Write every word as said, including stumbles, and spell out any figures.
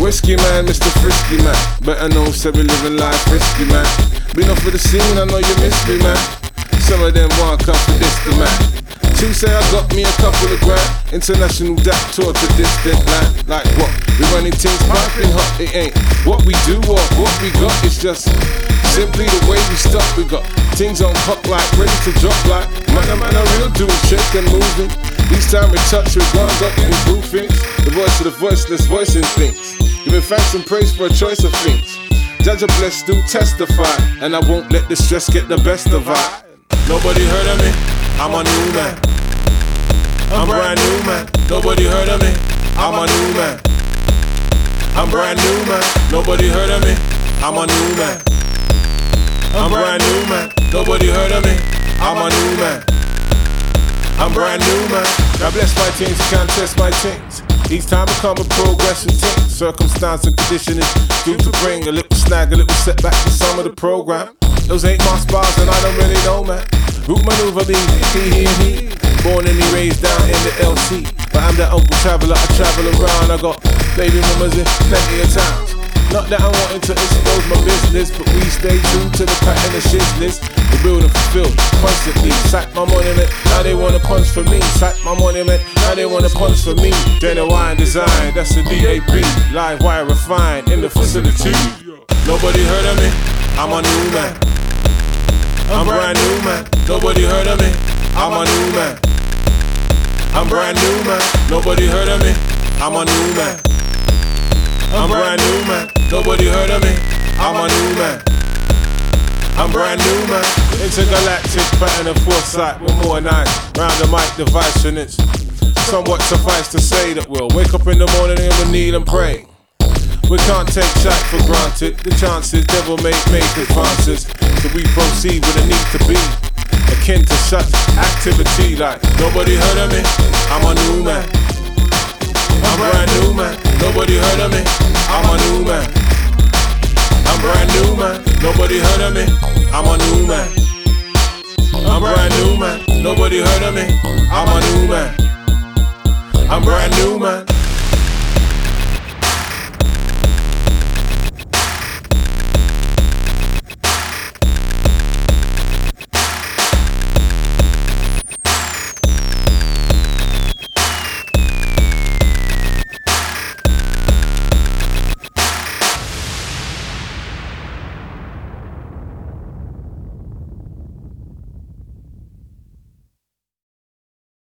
Whiskey man, Mister Frisky man, better known said we living life risky man. Been off for the scene, I know you miss me man. Some of them want come for this the man. Two say I got me a couple of grand. International dap tour to distant land. Like what? We running things piping hot, it ain't what we do or what we got. It's just simply the way we stuck. We got things on hot like ready to drop like man, a man, a real doing shake and moving. Each time we touch, we're gonna go improve things. The voice of the voiceless, voicing things. Giving thanks and praise for a choice of things. Judge a blessed do testify, and I won't let the stress get the best of I. Nobody heard of me, I'm a new man. I'm brand new man, nobody heard of me, I'm a new man. I'm brand new man, nobody heard of me, I'm a new man. I'm brand new man, nobody heard of me, I'm a new man. I'm brand new man, God bless my things, you can't test my things. Each time I come with progress and things, circumstance and condition is due to bring a little snag, a little setback to some of the program. Those ain't my spars and I don't really know man. Root maneuver me, he, he, and he. Born and me raised down in the L C. But I'm that uncle traveller, I travel around. I got baby mamas in plenty of towns. Not that I'm wanting to expose my business, but we stay true to the pattern of shizness. The building fulfilled constantly. Sack my monument, now they wanna punch for me. Sack my monument, now they wanna punch for me. Genuine design, that's the D A P. Live wire refined in the facility. Nobody heard of me, I'm a new man. I'm brand new man, nobody heard of me, I'm a new man. I'm brand new man, nobody heard of me, I'm a new man. I'm brand new man, nobody heard of me, I'm a new man. I'm brand new man, intergalactic pattern of foresight with more nights round the mic device, and it's somewhat suffice to say that we'll wake up in the morning and we'll kneel and pray. We can't take shot for granted. The chances devil make make advances, so we proceed with a need to be akin to such activity. Like nobody heard of me, I'm a new man. I'm brand new man, nobody heard of me, I'm a new man. I'm brand new man, nobody heard of me, I'm a new man. I'm brand new man, nobody heard of me, I'm a new man. I'm brand new man.